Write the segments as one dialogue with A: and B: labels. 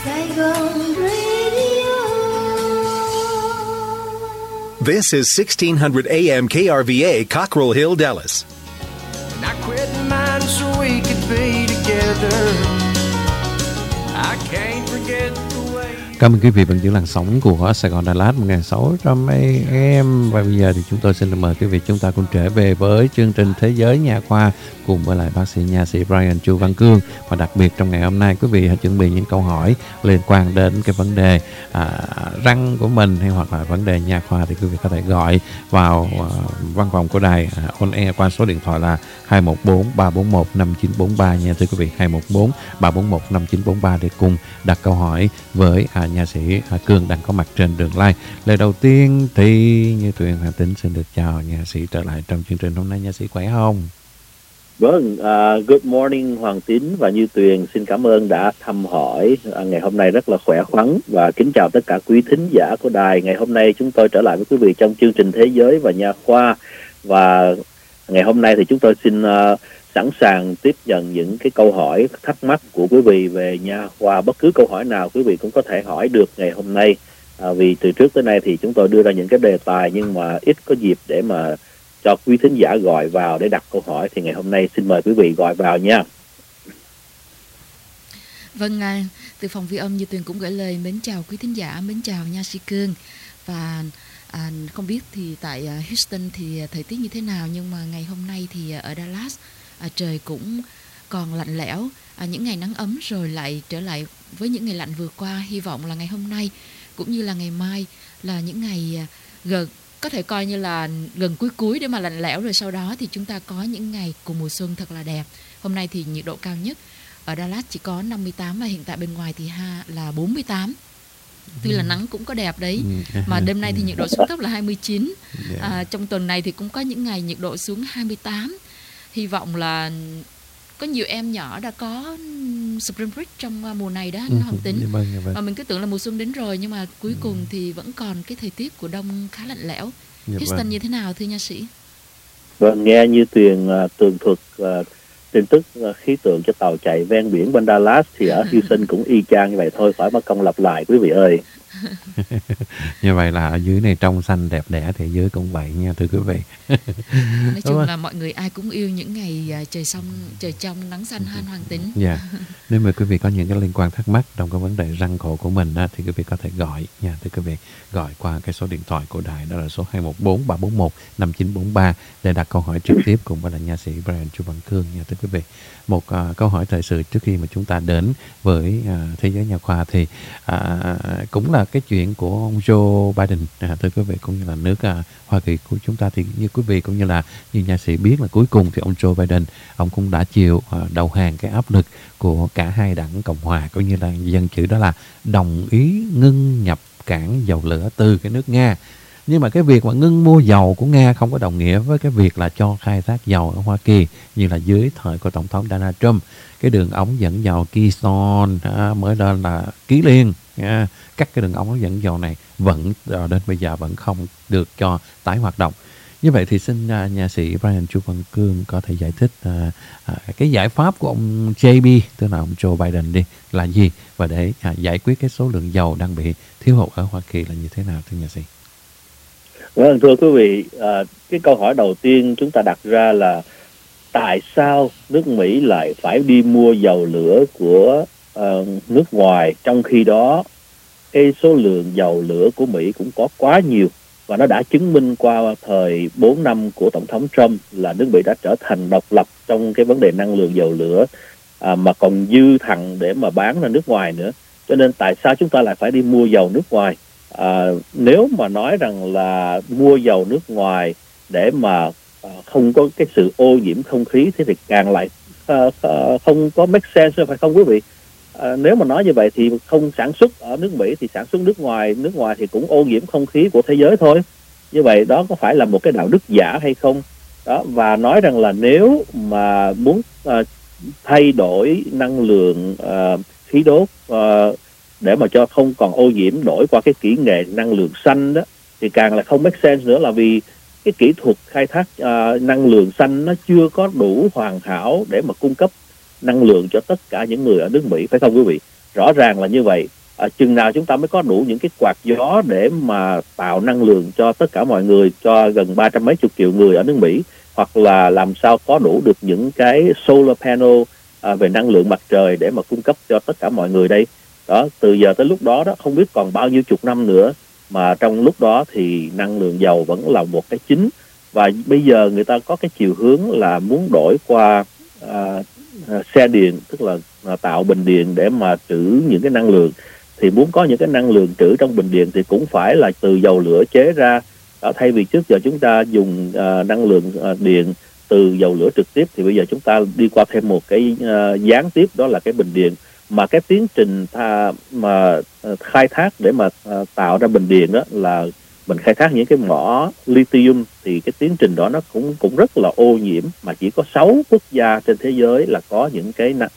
A: Saigon Radio.
B: This is 1600 AM KRVA, Cockrell Hill, Dallas.
C: And I quit mine so we could be together. I can't forget the way.
D: Cảm ơn quý vị vẫn giữ làn sóng của Sài Gòn Đà Lạt 1600 AM. Và bây giờ thì chúng tôi xin mời quý vị chúng ta cùng trở về với chương trình Thế giới Nha khoa cùng với lại bác sĩ nha sĩ Brian Chu Văn Cương. Và đặc biệt trong ngày hôm nay quý vị hãy chuẩn bị những câu hỏi liên quan đến cái vấn đề răng của mình hay hoặc là vấn đề nha khoa thì quý vị có thể gọi vào văn phòng của đài on air qua số điện thoại là 214 341 5943 nha thưa quý vị, 214 341 5943 để cùng đặt câu hỏi với nha sĩ Cương đang có mặt trên đường live. Lời đầu tiên thì Như Tuyền Hà Tĩnh xin được chào nha sĩ trở lại trong chương trình hôm nay. Nha sĩ khỏe không?
E: Vâng, good morning Hoàng Tín và Như Tuyền, xin cảm ơn đã thăm hỏi. Ngày hôm nay rất là khỏe khoắn và kính chào tất cả quý thính giả của đài. Ngày hôm nay chúng tôi trở lại với quý vị trong chương trình Thế giới và Nha khoa. Và ngày hôm nay thì chúng tôi xin sẵn sàng tiếp nhận những cái câu hỏi thắc mắc của quý vị về nha khoa. Bất cứ câu hỏi nào quý vị cũng có thể hỏi được ngày hôm nay. Vì từ trước tới nay thì chúng tôi đưa ra những cái đề tài nhưng mà ít có dịp để mà cho quý thính giả gọi vào để đặt câu hỏi, thì ngày hôm nay xin mời quý vị gọi vào nha.
F: Vâng, từ phòng Vi âm Như Tuyền cũng gửi lời mến chào quý thính giả, mến chào nha sĩ Cương. Và không biết thì tại Houston thì thời tiết như thế nào, nhưng mà ngày hôm nay thì ở Dallas trời cũng còn lạnh lẽo, những ngày nắng ấm rồi lại trở lại với những ngày lạnh vừa qua. Hy vọng là ngày hôm nay cũng như là ngày mai là những ngày có thể coi như là gần cuối để mà lạnh lẽo, rồi sau đó thì chúng ta có những ngày của mùa xuân thật là đẹp. Hôm nay thì nhiệt độ cao nhất ở Dallas chỉ có 58 và hiện tại bên ngoài thì là 48. Tuy là nắng cũng có đẹp đấy, mà đêm nay thì nhiệt độ xuống thấp là 29. Trong tuần này thì cũng có những ngày nhiệt độ xuống 28. Hy vọng là có nhiều em nhỏ đã có spring break trong mùa này đó, anh Hoàng Tính. Và mình cứ tưởng là mùa xuân đến rồi, nhưng mà cuối cùng thì vẫn còn cái thời tiết của đông khá lạnh lẽo. Houston như thế nào thưa nha sĩ?
E: Vâng, nghe Như Tuyền tường thuật tin tức khí tượng cho tàu chạy ven biển bên Dallas thì ở Houston cũng y chang như vậy thôi, phải mất công lặp lại quý vị ơi.
D: Như vậy là ở dưới này trong xanh đẹp đẽ thì dưới cũng vậy nha thưa quý vị.
F: Nói chung là mọi người ai cũng yêu những ngày trời trong nắng xanh hơn Hoàng Tính.
D: Dạ. Nếu mà quý vị có những cái liên quan thắc mắc trong cái vấn đề răng cổ của mình thì quý vị có thể gọi nha thưa quý vị, gọi qua cái số điện thoại của đài, đó là số 214 341 5943 để đặt câu hỏi trực tiếp cùng với là nha sĩ Brian Chu Văn Cương nha thưa quý vị. Một câu hỏi thời sự trước khi mà chúng ta đến với Thế giới Nha khoa thì cũng là cái chuyện của ông Joe Biden thưa quý vị, cũng như là nước Hoa Kỳ của chúng ta. Thì như quý vị cũng như là như nha sĩ biết là cuối cùng thì ông Joe Biden ông cũng đã chịu đầu hàng cái áp lực của cả hai đảng Cộng hòa cũng như là dân chủ, đó là đồng ý ngưng nhập cảng dầu lửa từ cái nước Nga. Nhưng mà cái việc mà ngưng mua dầu của Nga không có đồng nghĩa với cái việc là cho khai thác dầu ở Hoa Kỳ như là dưới thời của Tổng thống Donald Trump. Cái đường ống dẫn dầu Keystone mới đây là ký liên, các cái đường ống dẫn dầu này vẫn đến bây giờ vẫn không được cho tái hoạt động. Như vậy thì xin nha sĩ Brian Chu Văn Cương có thể giải thích cái giải pháp của ông JB, tức là ông Joe Biden đi, là gì, và để giải quyết cái số lượng dầu đang bị thiếu hụt ở Hoa Kỳ là như thế nào thưa nha sĩ?
E: Vâng, thưa quý vị, cái câu hỏi đầu tiên chúng ta đặt ra là tại sao nước Mỹ lại phải đi mua dầu lửa của nước ngoài, trong khi đó cái số lượng dầu lửa của Mỹ cũng có quá nhiều, và nó đã chứng minh qua thời 4 năm của Tổng thống Trump là nước Mỹ đã trở thành độc lập trong cái vấn đề năng lượng dầu lửa, mà còn dư thằng để mà bán ra nước ngoài nữa. Cho nên tại sao chúng ta lại phải đi mua dầu nước ngoài? Nếu mà nói rằng là mua dầu nước ngoài để mà không có cái sự ô nhiễm không khí thì càng lại không có make sense, phải không quý vị? Nếu mà nói như vậy thì không sản xuất ở nước Mỹ thì sản xuất nước ngoài thì cũng ô nhiễm không khí của thế giới thôi. Như vậy đó có phải là một cái đạo đức giả hay không? Đó, và nói rằng là nếu mà muốn thay đổi năng lượng khí đốt để mà cho không còn ô nhiễm, đổi qua cái kỹ nghệ năng lượng xanh đó, thì càng là không make sense nữa, là vì cái kỹ thuật khai thác năng lượng xanh nó chưa có đủ hoàn hảo để mà cung cấp năng lượng cho tất cả những người ở nước Mỹ, phải không quý vị? rõ ràng là như vậy. Chừng nào chúng ta mới có đủ những cái quạt gió để mà tạo năng lượng cho tất cả mọi người, cho gần 300 mấy chục triệu người ở nước Mỹ, hoặc là làm sao có đủ được những cái solar panel về năng lượng mặt trời để mà cung cấp cho tất cả mọi người đây. Đó, từ giờ tới lúc đó đó không biết còn bao nhiêu chục năm nữa, mà trong lúc đó thì năng lượng dầu vẫn là một cái chính. Và bây giờ người ta có cái chiều hướng là muốn đổi qua xe điện, tức là tạo bình điện để mà trữ những cái năng lượng. Thì muốn có những cái năng lượng trữ trong bình điện thì cũng phải là từ dầu lửa chế ra. Đó, thay vì trước giờ chúng ta dùng năng lượng điện từ dầu lửa trực tiếp, thì bây giờ chúng ta đi qua thêm một cái gián tiếp, đó là cái bình điện. Mà cái tiến trình khai thác để mà tạo ra bình điện đó là mình khai thác những cái mỏ lithium, thì cái tiến trình đó nó cũng rất là ô nhiễm, mà chỉ có 6 quốc gia trên thế giới là có những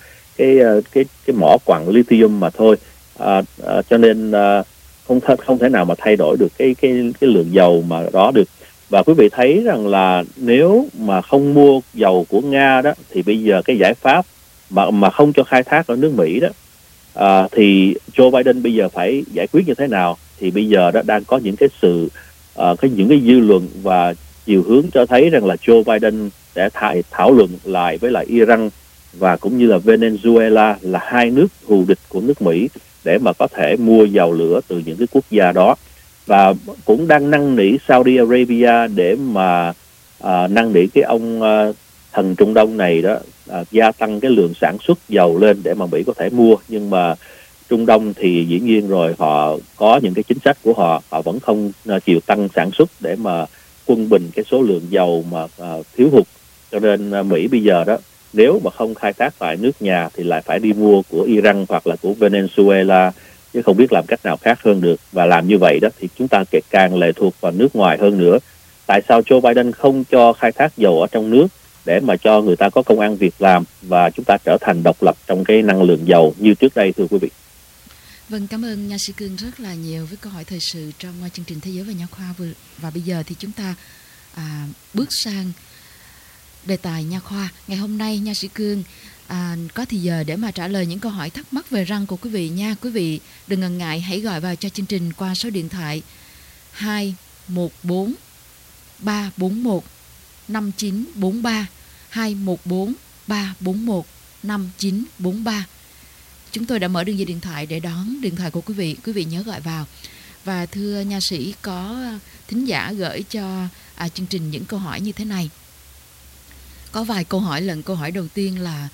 E: cái mỏ quặng lithium mà thôi. Cho nên không thể nào mà thay đổi được cái lượng dầu mà đó được. Và quý vị thấy rằng là nếu mà không mua dầu của Nga đó, thì bây giờ cái giải pháp mà không cho khai thác ở nước Mỹ đó, thì Joe Biden bây giờ phải giải quyết như thế nào? Thì bây giờ đó đang có những cái những cái dư luận và chiều hướng cho thấy rằng là Joe Biden sẽ thảo luận lại với lại Iran và cũng như là Venezuela, là hai nước thù địch của nước Mỹ, để mà có thể mua dầu lửa từ những cái quốc gia đó. Và cũng đang năn nỉ Saudi Arabia để mà năn nỉ cái ông thần Trung Đông này đó gia tăng cái lượng sản xuất dầu lên để mà Mỹ có thể mua. Nhưng mà Trung Đông thì dĩ nhiên rồi, họ có những cái chính sách của họ, họ vẫn không chịu tăng sản xuất để mà quân bình cái số lượng dầu mà thiếu hụt. Cho nên Mỹ bây giờ đó, nếu mà không khai thác tại nước nhà thì lại phải đi mua của Iran hoặc là của Venezuela, chứ không biết làm cách nào khác hơn được. Và làm như vậy đó thì chúng ta càng lệ thuộc vào nước ngoài hơn nữa. Tại sao Joe Biden không cho khai thác dầu ở trong nước để mà cho người ta có công ăn việc làm và chúng ta trở thành độc lập trong cái năng lượng dầu như trước đây, thưa quý vị?
F: Vâng, cảm ơn nha sĩ Cương rất là nhiều với câu hỏi thời sự trong chương trình Thế giới và Nha khoa vừa. Và bây giờ thì chúng ta bước sang đề tài nha khoa. Ngày hôm nay nha sĩ Cương có thì giờ để mà trả lời những câu hỏi thắc mắc về răng của quý vị nha. Quý vị đừng ngần ngại, hãy gọi vào cho chương trình qua số điện thoại 214 341 5943 214 341 5943. Chúng tôi đã mở đường dây điện thoại để đón điện thoại của quý vị nhớ gọi vào. Và thưa nha sĩ, có thính giả gửi cho chương trình những câu hỏi như thế này. Có vài câu hỏi lần. Câu hỏi đầu tiên là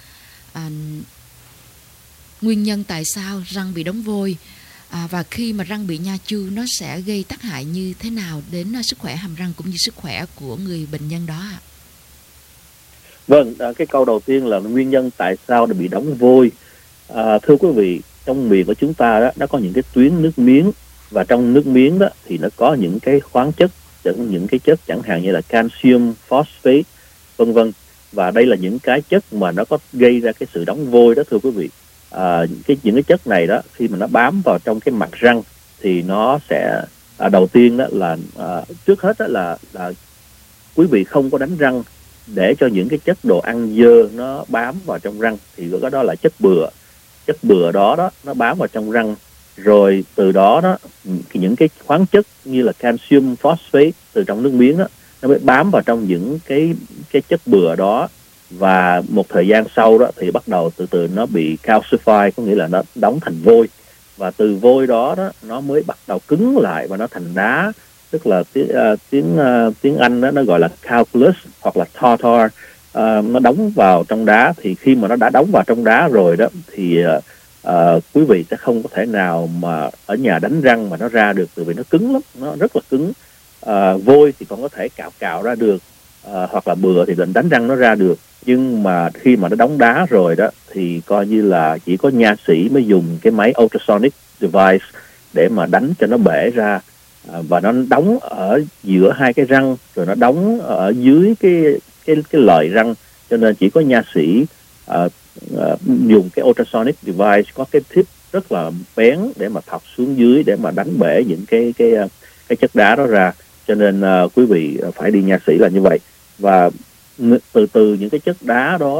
F: nguyên nhân tại sao răng bị đóng vôi, và khi mà răng bị nha chu nó sẽ gây tác hại như thế nào đến sức khỏe hàm răng cũng như sức khỏe của người bệnh nhân đó ạ?
E: Vâng, cái câu đầu tiên là nguyên nhân tại sao bị đóng vôi. Thưa quý vị, trong miệng của chúng ta đó, nó có những cái tuyến nước miếng, và trong nước miếng đó thì nó có những cái khoáng chất, những cái chất chẳng hạn như là calcium, phosphate, vân vân. Và đây là những cái chất mà nó có gây ra cái sự đóng vôi đó, thưa quý vị. Những cái chất này đó, khi mà nó bám vào trong cái mặt răng thì nó sẽ đầu tiên đó là trước hết đó là quý vị không có đánh răng để cho những cái chất đồ ăn dơ nó bám vào trong răng, thì cái đó là chất bừa đó nó bám vào trong răng. Rồi từ đó những cái khoáng chất như là calcium, phosphate từ trong nước miếng đó nó mới bám vào trong những cái chất bừa đó, và một thời gian sau đó thì bắt đầu từ từ nó bị calcify, có nghĩa là nó đóng thành vôi, và từ vôi đó nó mới bắt đầu cứng lại và nó thành đá, tức là tiếng Anh đó, nó gọi là calculus hoặc là tartar. Nó đóng vào trong đá, thì khi mà nó đã đóng vào trong đá rồi đó thì quý vị sẽ không có thể nào mà ở nhà đánh răng mà nó ra được, bởi vì nó cứng lắm, nó rất là cứng. Vôi thì còn có thể cạo ra được, hoặc là bừa thì đánh răng nó ra được, nhưng mà khi mà nó đóng đá rồi đó thì coi như là chỉ có nha sĩ mới dùng cái máy ultrasonic device để mà đánh cho nó bể ra, và nó đóng ở giữa hai cái răng, rồi nó đóng ở dưới cái lợi răng, cho nên chỉ có nha sĩ dùng cái ultrasonic device có cái tip rất là bén để mà thọc xuống dưới để mà đánh bể những cái chất đá đó ra. Cho nên quý vị phải đi nha sĩ là như vậy. Và từ những cái chất đá đó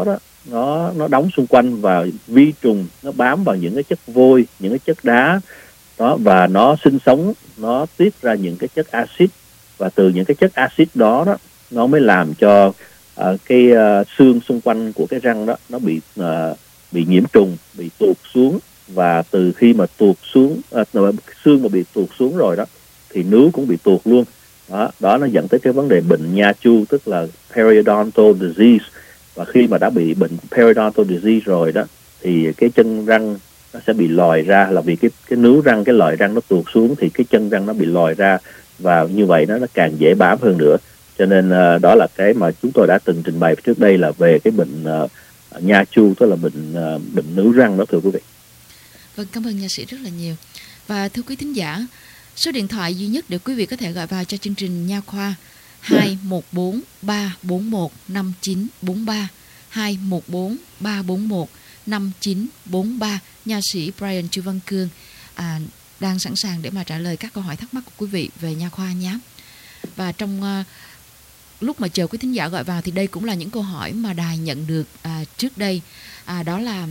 E: nó đóng xung quanh, và vi trùng nó bám vào những cái chất vôi, những cái chất đá đó, và nó sinh sống, nó tiết ra những cái chất axit, và từ những cái chất axit đó nó mới làm cho cái xương xung quanh của cái răng đó nó bị nhiễm trùng, bị tuột xuống, và từ khi mà tuột xuống xương mà bị tuột xuống rồi đó thì nướu cũng bị tuột luôn. Đó nó dẫn tới cái vấn đề bệnh nha chu, tức là periodontal disease. Và khi mà đã bị bệnh periodontal disease rồi đó thì cái chân răng nó sẽ bị lòi ra, là vì cái nướu răng, cái lợi răng nó tuột xuống thì cái chân răng nó bị lòi ra, và như vậy nó càng dễ bám hơn nữa. Cho nên đó là cái mà chúng tôi đã từng trình bày trước đây là về cái bệnh nha chu, tức là bệnh nướu răng đó, thưa quý vị.
F: Vâng, cảm ơn nha sĩ rất là nhiều. Và thưa quý thính giả, số điện thoại duy nhất để quý vị có thể gọi vào cho chương trình Nha Khoa 214 341 5943, 214 341 5943. Nha sĩ Brian Chu Văn Cương đang sẵn sàng để mà trả lời các câu hỏi thắc mắc của quý vị về nha khoa nhé. Và trong lúc mà chờ quý thính giả gọi vào thì đây cũng là những câu hỏi mà đài nhận được trước đây. Đó là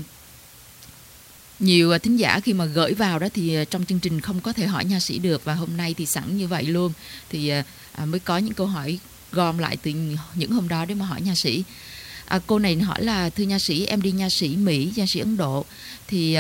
F: nhiều thính giả khi mà gửi vào đó thì trong chương trình không có thể hỏi nha sĩ được, và hôm nay thì sẵn như vậy luôn thì mới có những câu hỏi gom lại từ những hôm đó để mà hỏi nha sĩ. Cô này hỏi là: thưa nha sĩ, em đi nha sĩ Mỹ, nha sĩ Ấn Độ thì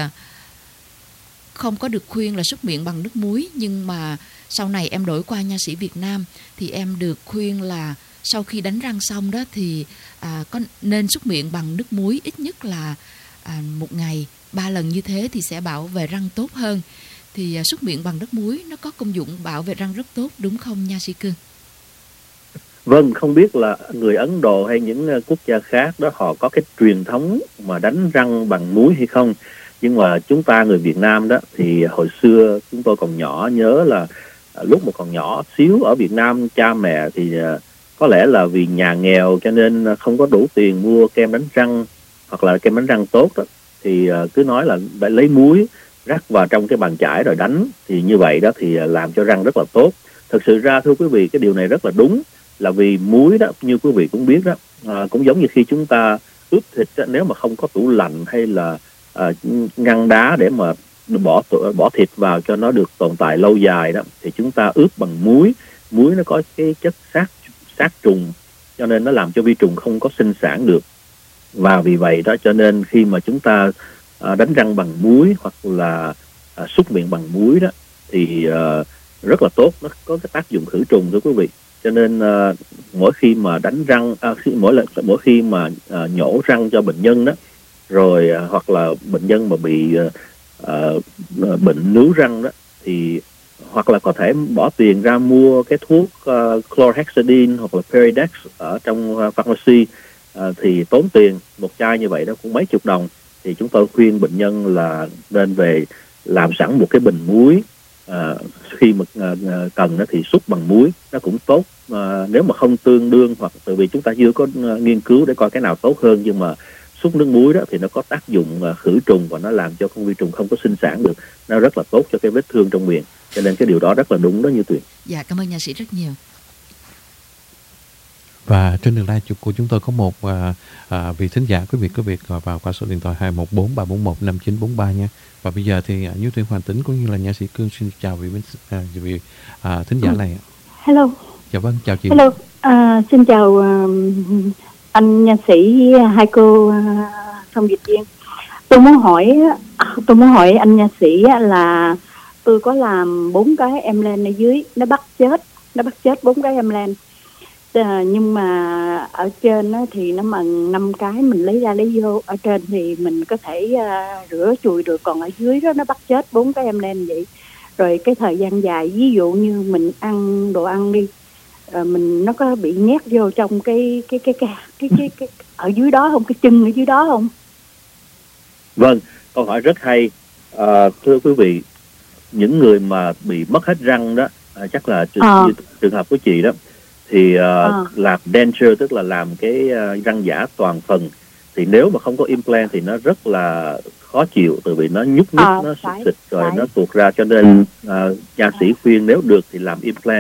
F: không có được khuyên là súc miệng bằng nước muối, nhưng mà sau này em đổi qua nha sĩ Việt Nam thì em được khuyên là sau khi đánh răng xong đó thì có nên súc miệng bằng nước muối ít nhất là một ngày 3 lần, như thế thì sẽ bảo vệ răng tốt hơn. Thì súc miệng bằng nước muối nó có công dụng bảo vệ răng rất tốt đúng không nha sĩ Cương?
E: Vâng, không biết là người Ấn Độ hay những quốc gia khác đó họ có cái truyền thống mà đánh răng bằng muối hay không. Nhưng mà chúng ta người Việt Nam đó thì hồi xưa chúng tôi còn nhỏ, nhớ là lúc mà còn nhỏ xíu ở Việt Nam, cha mẹ thì có lẽ là vì nhà nghèo cho nên không có đủ tiền mua kem đánh răng hoặc là kem đánh răng tốt đó, thì cứ nói là phải lấy muối rắc vào trong cái bàn chải rồi đánh, thì như vậy đó thì làm cho răng rất là tốt. Thực sự ra thưa quý vị, cái điều này rất là đúng, là vì muối đó như quý vị cũng biết đó, cũng giống như khi chúng ta ướp thịt đó, nếu mà không có tủ lạnh hay là ngăn đá để mà bỏ thịt vào cho nó được tồn tại lâu dài đó, thì chúng ta ướp bằng muối. Muối nó có cái chất sát trùng, cho nên nó làm cho vi trùng không có sinh sản được. Và vì vậy đó cho nên khi mà chúng ta đánh răng bằng muối hoặc là súc miệng bằng muối đó thì rất là tốt, nó có cái tác dụng khử trùng, thưa quý vị. Cho nên mỗi khi mà đánh răng, mỗi khi mà nhổ răng cho bệnh nhân đó, rồi hoặc là bệnh nhân mà bị bệnh nướu răng đó, thì hoặc là có thể bỏ tiền ra mua cái thuốc chlorhexidine hoặc là Peridex ở trong pharmacy, thì tốn tiền. Một chai như vậy đó cũng mấy chục đồng. Thì chúng tôi khuyên bệnh nhân là nên về làm sẵn một cái bình muối, khi mà cần đó thì xúc bằng muối, nó cũng tốt. Nếu mà không tương đương, hoặc tại vì chúng ta chưa có nghiên cứu để coi cái nào tốt hơn, nhưng mà xúc nước muối đó thì nó có tác dụng khử trùng và nó làm cho con vi trùng không có sinh sản được, nó rất là tốt cho cái vết thương trong miệng. Cho nên cái điều đó rất là đúng đó Như Tuyền.
F: Dạ, cảm ơn nha sĩ rất nhiều.
D: Và trên đường live của chúng tôi có một vị thính giả, quý vị gọi vào qua số điện thoại 214 341 5943 nha. Và bây giờ thì Như Tuyền, Hoàng Tính cũng như là nha sĩ Cương xin chào vị thính giả này.
A: Hello.
D: Dạ vâng, chào chị.
A: Hello. Xin chào anh nha sĩ, hai cô thông dịch viên. Tôi muốn hỏi anh nha sĩ là tôi có làm 4 cái implant ở dưới, nó bắt chết 4 cái implant. Nhưng mà ở trên đó thì nó bằng 5 cái, mình lấy ra lấy vô. Ở trên thì mình có thể rửa chùi được, còn ở dưới đó nó bắt chết 4 cái implant vậy. Rồi cái thời gian dài, ví dụ như mình ăn đồ ăn đi, mình nó có bị nhét vô trong cái ở dưới đó không, cái chân ở dưới đó không?
E: Vâng, câu hỏi rất hay. Thưa quý vị, những người mà bị mất hết răng đó, chắc là trường hợp của chị đó, thì làm denture, tức là làm cái răng giả toàn phần, thì nếu mà không có implant thì nó rất là khó chịu, tại vì nó nhúc nhích, nó xịt rồi nó tuột ra. Cho nên nha sĩ khuyên nếu được thì làm implant.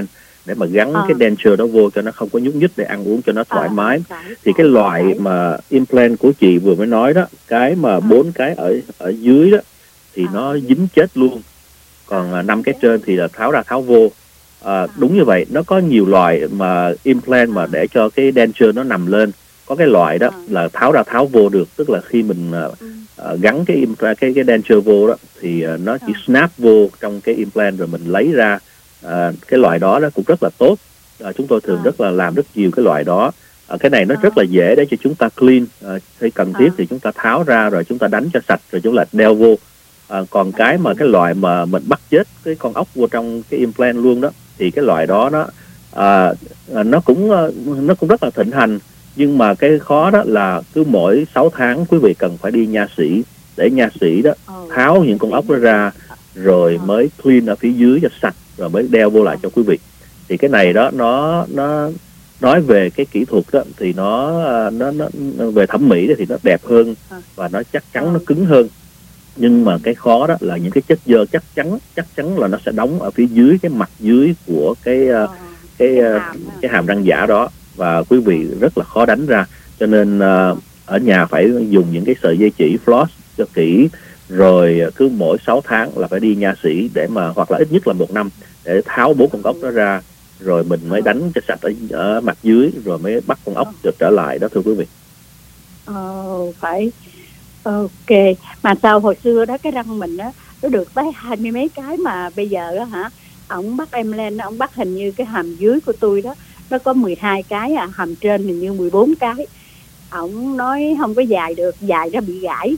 E: để mà gắn cái denture đó vô cho nó không có nhúc nhích, để ăn uống cho nó thoải mái. Thì cái loại mà implant của chị vừa mới nói đó, cái mà 4 cái ở dưới đó thì nó dính chết luôn, còn 5 cái trên thì là tháo ra tháo vô. Đúng như vậy, nó có nhiều loại mà implant mà để cho cái denture nó nằm lên. Có cái loại đó là tháo ra tháo vô được, tức là khi mình gắn cái denture vô đó thì nó chỉ snap vô trong cái implant rồi mình lấy ra. Cái loại đó cũng rất là tốt. Chúng tôi thường rất là làm rất nhiều cái loại đó. Cái này nó rất là dễ để cho chúng ta clean, khi cần thiết thì chúng ta tháo ra rồi chúng ta đánh cho sạch rồi chúng ta đeo vô. Còn cái loại mà mình bắt chết cái con ốc vô trong cái implant luôn đó, thì cái loại đó nó cũng rất là thịnh hành. Nhưng mà cái khó đó là cứ mỗi 6 tháng quý vị cần phải đi nha sĩ, để nha sĩ đó tháo những con ốc đó ra rồi mới clean ở phía dưới cho sạch rồi mới đeo vô lại cho quý vị. Thì cái này đó nó nói về cái kỹ thuật đó thì nó về thẩm mỹ thì nó đẹp hơn và nó chắc chắn, nó cứng hơn. Nhưng mà cái khó đó là những cái chất xơ chắc chắn là nó sẽ đóng ở phía dưới cái mặt dưới của cái hàm răng giả đó, và quý vị rất là khó đánh ra. Cho nên ở nhà phải dùng những cái sợi dây chỉ floss cho kỹ, rồi cứ mỗi 6 tháng là phải đi nha sĩ để mà, hoặc là ít nhất là 1 năm, để tháo 4 con ốc đó ra rồi mình mới đánh cho sạch ở mặt dưới rồi mới bắt con ốc trở lại đó, thưa quý vị.
A: Phải ok. Mà sao hồi xưa đó cái răng mình đó nó được tới 20 mấy cái, mà bây giờ đó hả, ổng bắt em lên, ổng bắt hình như cái hàm dưới của tôi đó nó có 12 cái hàm trên hình như 14 cái. Ổng nói không có dài được, dài ra bị gãy.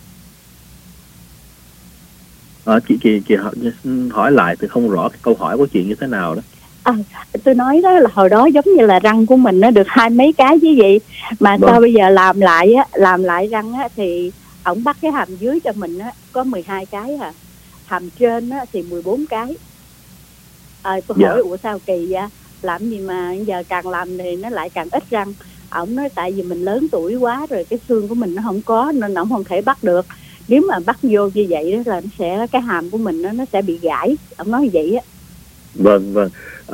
E: Chị hỏi lại thì không rõ cái câu hỏi của chị như thế nào đó.
A: Tôi nói đó là hồi đó giống như là răng của mình nó được 20 mấy cái chứ gì, mà sao bây giờ làm lại răng thì ổng bắt cái hàm dưới cho mình có 12 cái hàm trên thì 14 cái. Tôi hỏi ủa sao kỳ vậy, làm gì mà giờ càng làm thì nó lại càng ít răng. Ổng nói tại vì mình lớn tuổi quá rồi, cái xương của mình nó không có nên ổng không thể bắt được. Nếu mà bắt vô như vậy đó là nó sẽ, cái hàm của mình nó sẽ bị gãy. Ổng nói như vậy á.
E: Vâng.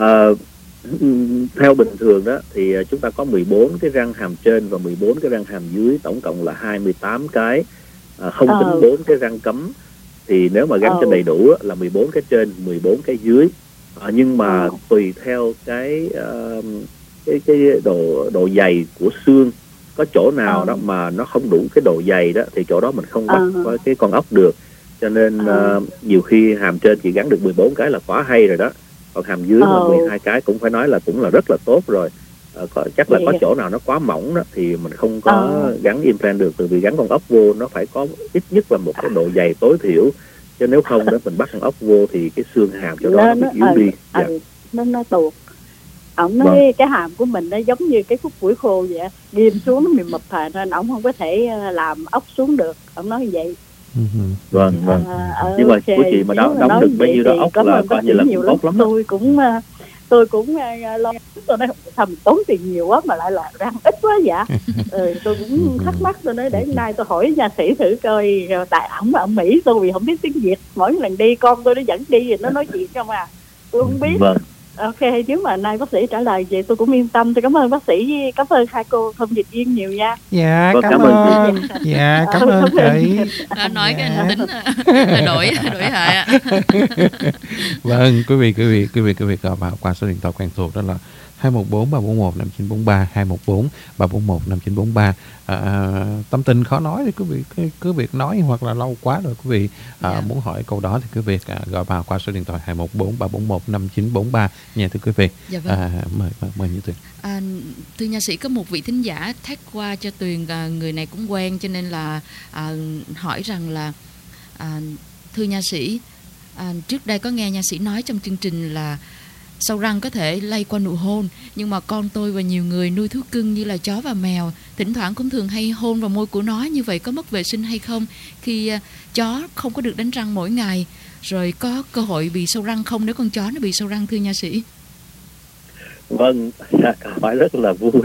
E: Theo bình thường đó thì chúng ta có 14 cái răng hàm trên và 14 cái răng hàm dưới, tổng cộng là 28 cái, không tính 4 cái răng cấm. Thì nếu mà gắn cho đầy đủ là 14 cái trên, 14 cái dưới. Nhưng mà tùy theo cái độ dày của xương, có chỗ nào đó mà nó không đủ cái độ dày đó thì chỗ đó mình không bắt cái con ốc được. Cho nên nhiều khi hàm trên chỉ gắn được 14 cái là quá hay rồi đó. Còn hàm dưới mà 12 cái cũng phải nói là cũng là rất là tốt rồi. Chắc là có chỗ nào nó quá mỏng đó thì mình không có gắn implant được, từ vì gắn con ốc vô nó phải có ít nhất là một cái độ dày tối thiểu, chứ nếu không đó mình bắt con ốc vô thì cái xương hàm chỗ đó nó bị yếu đi.
A: Nó tuột. Ổng nói cái hàm của mình nó giống như cái khúc củi khô vậy, ghim xuống nó bị mập nên ổng không có thể làm ốc xuống được. Ổng nói như vậy.
E: Vâng. Nhưng mà của chị mà đóng được bao nhiêu đó ốc là coi như là cũng tốt lắm.
A: Tôi cũng lo, tôi nói sao mình tốn tiền nhiều quá mà lại là răng ít quá vậy. Tôi cũng thắc mắc, tôi nói để nay tôi hỏi nha sĩ thử coi, rồi tại ổng Mỹ tôi vì không biết tiếng Việt, mỗi lần đi con tôi nó dẫn đi rồi nó nói chuyện không tôi không biết.
E: Vâng.
A: Ok, nếu mà nay bác sĩ trả lời vậy tôi cũng yên tâm. Tôi cảm ơn bác sĩ, cảm ơn hai cô Thông Dịch Viên nhiều nha.
D: Dạ, cảm ơn. Dạ, cảm ơn chị.
F: Nói cái anh tính đổi hại.
D: Vâng, quý vị gọi vào qua số điện thoại quen thuộc đó là 214 341 5943, 214 341 5943. Tâm tình khó nói thì quý vị cứ việc nói, hoặc là lâu quá rồi quý vị muốn hỏi câu đó thì quý vị gọi vào qua số điện thoại 214 341 5943 nha thưa quý vị.
F: Dạ vâng.
D: Mời Như Tuyền.
F: Thưa nha sĩ, có một vị thính giả thắc qua cho Tuyền, người này cũng quen cho nên là hỏi rằng là thưa nha sĩ, trước đây có nghe nha sĩ nói trong chương trình là sâu răng có thể lây qua nụ hôn, nhưng mà con tôi và nhiều người nuôi thú cưng như là chó và mèo thỉnh thoảng cũng thường hay hôn vào môi của nó, như vậy có mất vệ sinh hay không khi chó không có được đánh răng mỗi ngày, rồi có cơ hội bị sâu răng không nếu con chó nó bị sâu răng, thưa nha sĩ?
E: Vâng, câu hỏi rất là vui.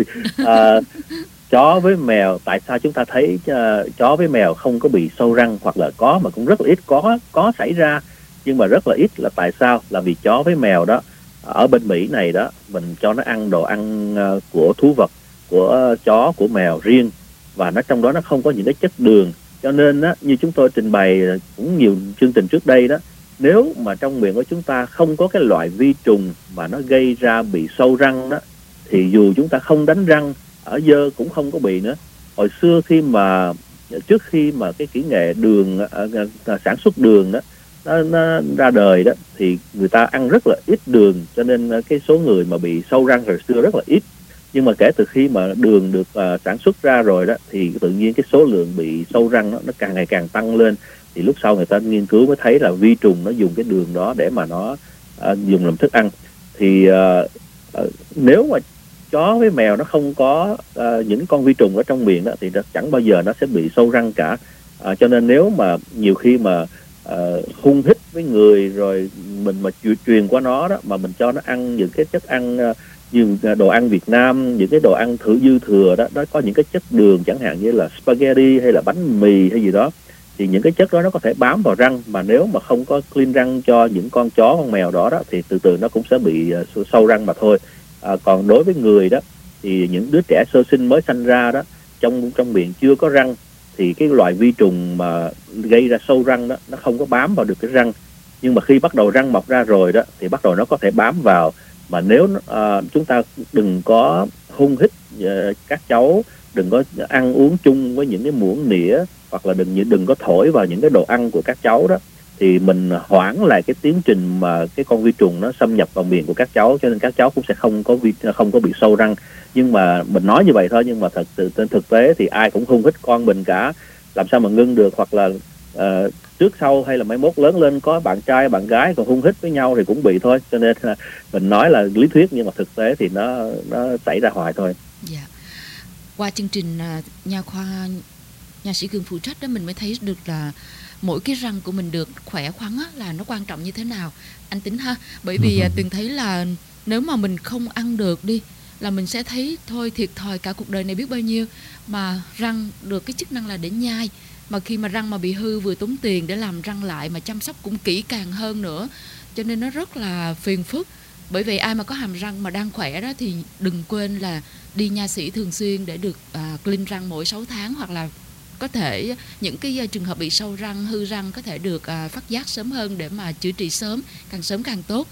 E: Chó với mèo, tại sao chúng ta thấy chó với mèo không có bị sâu răng, hoặc là có mà cũng rất là ít, có xảy ra nhưng mà rất là ít, là tại sao? Là vì chó với mèo đó ở bên Mỹ này đó, mình cho nó ăn đồ ăn của thú vật, của chó, của mèo riêng, và nó trong đó nó không có những cái chất đường. Cho nên á, như chúng tôi trình bày cũng nhiều chương trình trước đây đó, nếu mà trong miệng của chúng ta không có cái loại vi trùng mà nó gây ra bị sâu răng đó, thì dù chúng ta không đánh răng, ở dơ cũng không có bị nữa. Hồi xưa trước khi mà cái kỹ nghệ đường sản xuất đường đó nó ra đời đó, thì người ta ăn rất là ít đường, cho nên cái số người mà bị sâu răng hồi xưa rất là ít. Nhưng mà kể từ khi mà đường được sản xuất ra rồi đó, thì tự nhiên cái số lượng bị sâu răng nó càng ngày càng tăng lên. Thì lúc sau người ta nghiên cứu mới thấy là vi trùng nó dùng cái đường đó để mà nó dùng làm thức ăn. Thì nếu mà chó với mèo nó không có những con vi trùng ở trong miệng đó, thì nó chẳng bao giờ nó sẽ bị sâu răng cả. Cho nên nếu mà nhiều khi mà hung hít với người rồi mình mà truyền qua nó đó, mà mình cho nó ăn những cái chất ăn như đồ ăn Việt Nam, những cái đồ ăn dư thừa đó, nó có những cái chất đường, chẳng hạn như là spaghetti hay là bánh mì hay gì đó, thì những cái chất đó nó có thể bám vào răng, mà nếu mà không có clean răng cho những con chó, con mèo đó thì từ từ nó cũng sẽ bị sâu răng mà thôi. Còn đối với người đó, thì những đứa trẻ sơ sinh mới sanh ra đó, trong miệng chưa có răng, thì cái loại vi trùng mà gây ra sâu răng đó nó không có bám vào được cái răng. Nhưng mà khi bắt đầu răng mọc ra rồi đó, thì bắt đầu nó có thể bám vào. Mà nếu chúng ta đừng có hung hít các cháu, đừng có ăn uống chung với những cái muỗng nĩa, hoặc là đừng có thổi vào những cái đồ ăn của các cháu đó, thì mình hoãn lại cái tiến trình mà cái con vi trùng nó xâm nhập vào miệng của các cháu, cho nên các cháu cũng sẽ không có bị sâu răng. Nhưng mà mình nói như vậy thôi, nhưng mà trên thực tế thì ai cũng hung hít con mình cả, làm sao mà ngưng được. Hoặc là trước sau hay là mai mốt lớn lên có bạn trai bạn gái còn hung hít với nhau thì cũng bị thôi. Cho nên mình nói là lý thuyết, nhưng mà thực tế thì nó xảy ra hoài thôi.
F: Dạ. Qua chương trình nha khoa nha sĩ Cường phụ trách đó, mình mới thấy được là mỗi cái răng của mình được khỏe khoắn á, là nó quan trọng như thế nào anh Tính ha. Bởi vì Tuyền thấy là nếu mà mình không ăn được đi, là mình sẽ thấy thôi thiệt thòi cả cuộc đời này biết bao nhiêu. Mà răng được cái chức năng là để nhai, mà khi mà răng mà bị hư vừa tốn tiền để làm răng lại, mà chăm sóc cũng kỹ càng hơn nữa, cho nên nó rất là phiền phức. Bởi vậy ai mà có hàm răng mà đang khỏe đó thì đừng quên là đi nha sĩ thường xuyên để được clean răng mỗi 6 tháng, hoặc là có thể những cái trường hợp bị sâu răng, hư răng có thể được phát giác sớm hơn để mà chữa trị sớm càng tốt.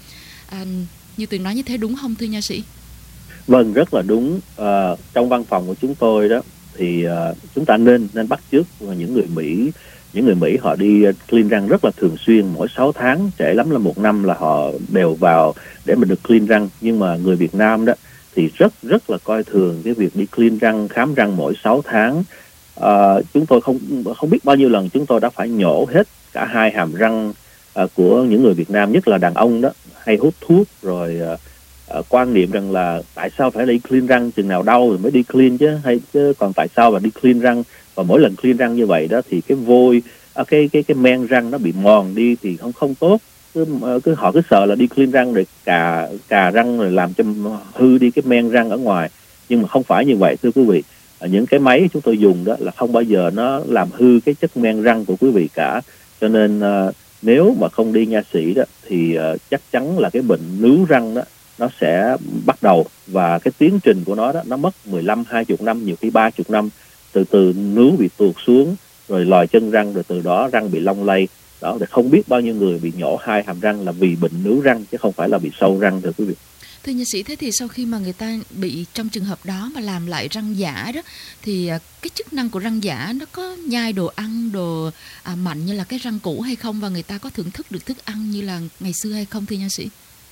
F: Như Tuyền nói như thế đúng không thưa nha sĩ?
E: Vâng, rất là đúng. Trong văn phòng của chúng tôi đó thì chúng ta nên bắt chước những người Mỹ họ đi clean răng rất là thường xuyên, mỗi 6 tháng, trễ lắm là 1 năm là họ đều vào để mình được clean răng. Nhưng mà người Việt Nam đó thì rất là coi thường cái việc đi clean răng, khám răng mỗi 6 tháng. Chúng tôi không biết bao nhiêu lần chúng tôi đã phải nhổ hết cả 2 hàm răng của những người Việt Nam, nhất là đàn ông đó, hay hút thuốc rồi quan niệm rằng là tại sao phải đi clean răng, chừng nào đau rồi mới đi clean chứ còn tại sao mà đi clean răng. Và mỗi lần clean răng như vậy đó thì cái vôi cái men răng nó bị mòn đi thì không tốt. Họ cứ sợ là đi clean răng rồi cà răng rồi làm cho hư đi cái men răng ở ngoài. Nhưng mà không phải như vậy thưa quý vị. Những cái máy chúng tôi dùng đó là không bao giờ nó làm hư cái chất men răng của quý vị cả. Cho nên nếu mà không đi nha sĩ đó thì chắc chắn là cái bệnh nướu răng đó nó sẽ bắt đầu, và cái tiến trình của nó đó nó mất 15-20 năm, nhiều khi 30 năm, từ từ nướu bị tuột xuống rồi lòi chân răng, rồi từ đó răng bị lông lay đó. Để không biết bao nhiêu người bị nhổ 2 hàm răng là vì bệnh nướu răng chứ không phải là bị sâu răng thưa quý vị.
F: Thưa nha sĩ, thế thì sau khi mà người ta bị trong trường hợp đó mà làm lại răng giả đó, thì cái chức năng của răng giả nó có nhai đồ ăn, đồ mạnh như là cái răng cũ hay không, và người ta có thưởng thức được thức ăn như là ngày xưa hay không thưa nha sĩ?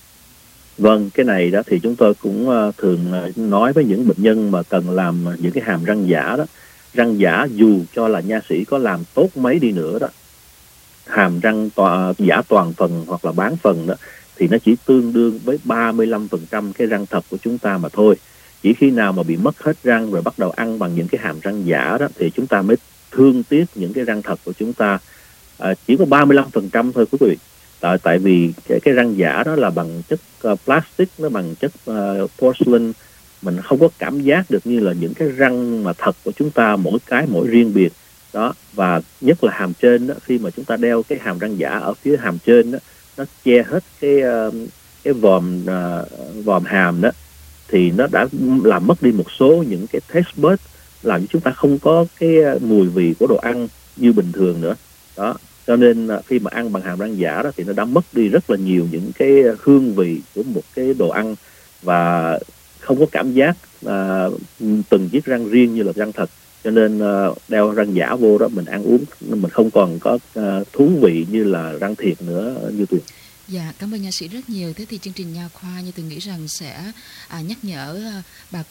E: Vâng, cái này đó thì chúng tôi cũng thường nói với những bệnh nhân mà cần làm những cái hàm răng giả đó. Răng giả dù cho là nha sĩ có làm tốt mấy đi nữa đó, hàm răng giả toàn phần hoặc là bán phần đó, thì nó chỉ tương đương với 35% cái răng thật của chúng ta mà thôi. Chỉ khi nào mà bị mất hết răng rồi bắt đầu ăn bằng những cái hàm răng giả đó thì chúng ta mới thương tiếc những cái răng thật của chúng ta. Chỉ có 35% thôi quý vị. Tại vì cái răng giả đó là bằng chất plastic, nó bằng chất porcelain, mình không có cảm giác được như là những cái răng mà thật của chúng ta, mỗi cái mỗi riêng biệt đó. Và nhất là hàm trên đó, khi mà chúng ta đeo cái hàm răng giả ở phía hàm trên đó, nó che hết cái vòm hàm đó, thì nó đã làm mất đi một số những cái taste bud, làm cho chúng ta không có cái mùi vị của đồ ăn như bình thường nữa. Đó, cho nên khi mà ăn bằng hàm răng giả đó thì nó đã mất đi rất là nhiều những cái hương vị của một cái đồ ăn, và không có cảm giác từng chiếc răng riêng như là răng thật. Cho nên đeo răng giả vô đó, mình ăn uống mình không còn có thú vị như là răng thiệt nữa như Tuyền.
F: Dạ, cảm ơn nha sĩ rất nhiều. Thế thì chương trình nha khoa như Tuyền nghĩ rằng sẽ nhắc nhở bà